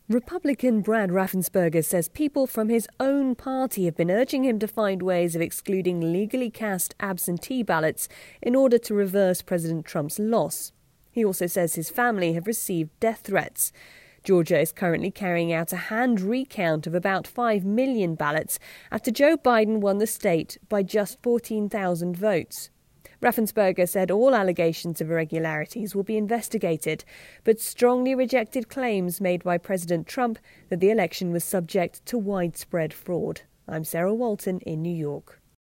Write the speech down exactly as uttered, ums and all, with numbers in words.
Republican Brad Raffensperger says people from his own party have been urging him to find ways of excluding legally cast absentee ballots in order to reverse President Trump's loss. He also says his family have received death threats. Georgia is currently carrying out a hand recount of about five million ballots after Joe Biden won the state by just fourteen thousand votes. Raffensperger said all allegations of irregularities will be investigated, but strongly rejected claims made by President Trump that the election was subject to widespread fraud. I'm Sarah Walton in New York.